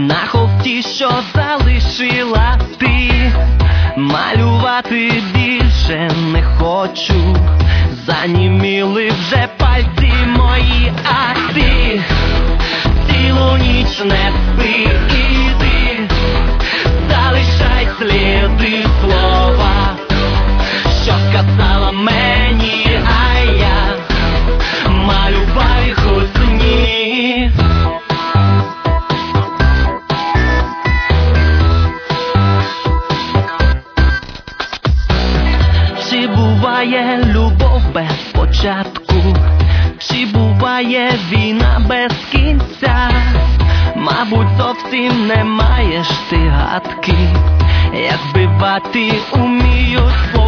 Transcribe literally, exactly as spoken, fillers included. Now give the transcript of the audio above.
на холсті, що залишила ти. Малювати більше не хочу, заніміли вже пальці мої, а ти цілу ніч не спи, іди, залишай сліди, слова, що сказала мені, а я малював їх у сні. Чи буває любов без початку? Чи буває війна без кінця? Мабуть, зовсім не маєш ти гадки, як вбивати уміють.